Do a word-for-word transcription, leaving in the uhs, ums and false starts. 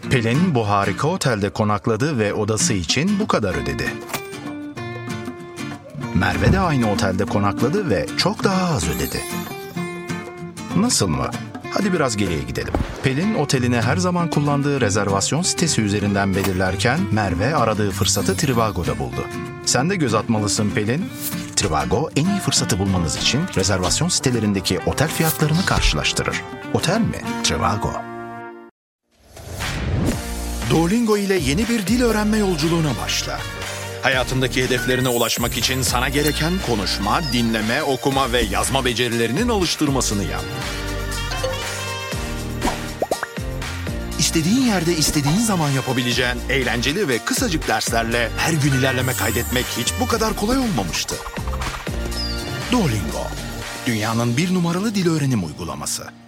Pelin bu harika otelde konakladı ve odası için bu kadar ödedi. Merve de aynı otelde konakladı ve çok daha az ödedi. Nasıl mı? Hadi biraz geriye gidelim. Pelin otelini her zaman kullandığı rezervasyon sitesi üzerinden belirlerken Merve aradığı fırsatı Trivago'da buldu. Sen de göz atmalısın Pelin. Trivago en iyi fırsatı bulmanız için rezervasyon sitelerindeki otel fiyatlarını karşılaştırır. Otel mi? Trivago. Duolingo ile yeni bir dil öğrenme yolculuğuna başla. Hayatındaki hedeflerine ulaşmak için sana gereken konuşma, dinleme, okuma ve yazma becerilerinin alıştırmasını yap. İstediğin yerde istediğin zaman yapabileceğin eğlenceli ve kısacık derslerle her gün ilerleme kaydetmek hiç bu kadar kolay olmamıştı. Duolingo, dünyanın bir numaralı dil öğrenim uygulaması.